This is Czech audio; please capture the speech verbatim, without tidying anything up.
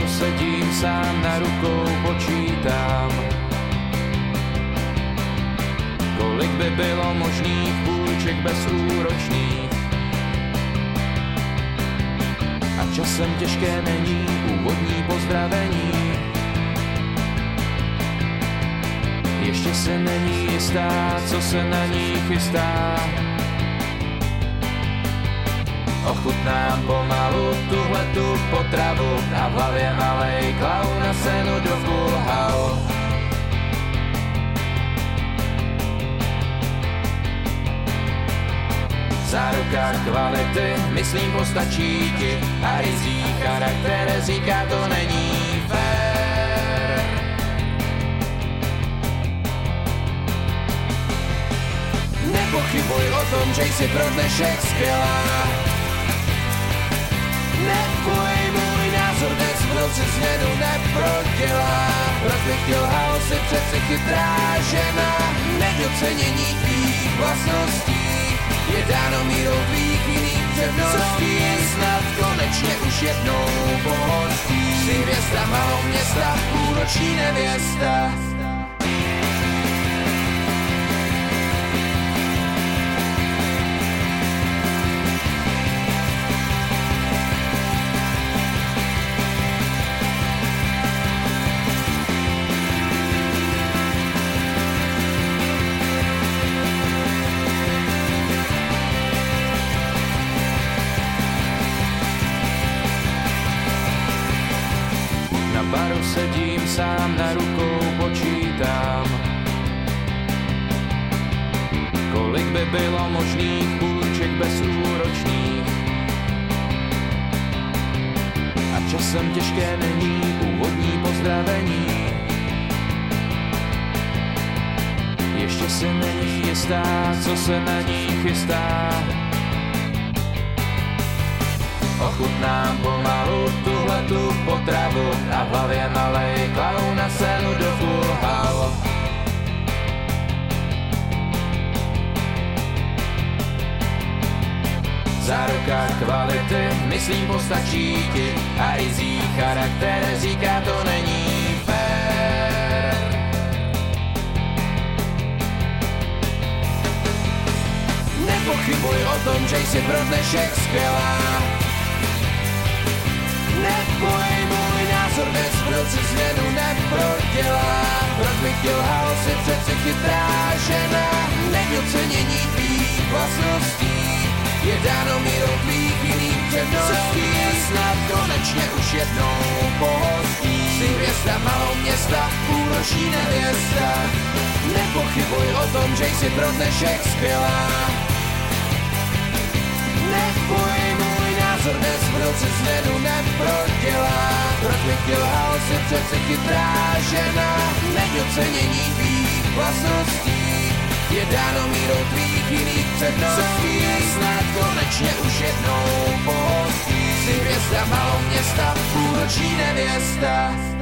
baru sedím sám, na rukou počítám, kolik by bylo možných půjček bezúročných. A časem těžké není úvodní pozdravení. Ještě se není jistá, co se na ní chystá. Ochutnám pomalu tuhletu potravu, a v hlavě malej klaun na scénu do Full House. Záruka kvality, myslím, postačí ti, a rizí charakter říká, to není fér. Nepochybuj o tom, že jsi pro dnešek skvělá. Neboj, můj názor dnes v noci změnu neprodělá. Proč bych chtěl house, si přeci chytrá žena. Nedocenění tvých vlastností je dáno mírou tvých jiných předností. Snad konečně už jednou pohostí. Jsi hvězda malou města, půlnoční nevěsta. Na baru sedím sám, na rukou počítám, kolik by bylo možných půjček bezúročných. A časem těžké není úvodní pozdravení. Ještě si není jistá, co se na ní chystá. Ochutnám pomalu tuhletu potravu, a v hlavě malej klaun na scénu do Full House. Záruka kvality, myslím, postačí ti, a rizí charakter říká, to není fér. Nepochybuj o tom, že jsi pro dnešek skvělá. Neboj, můj názor dnes v noci změnu neprodělá. Proč bych chtěl house, si přeci chytrá žena. Nedocenění tvých vlastností je dáno mírou tvých jiných předností. Snad konečně už jednou pohostí. Jsi hvězda malou města, půlnoční nevěsta. Nepochybuj o tom, že jsi pro dnešek skvělá. Neboj, můj názor dnes v noci změnu neprodělá. Proč bych chtěl house, si přeci chytrá žena. Nedocenění tvých vlastností je dáno mírou tvých jiných předností. Snad konečně už jednou pohostí. Jsi hvězda malou města, půlnoční nevěsta.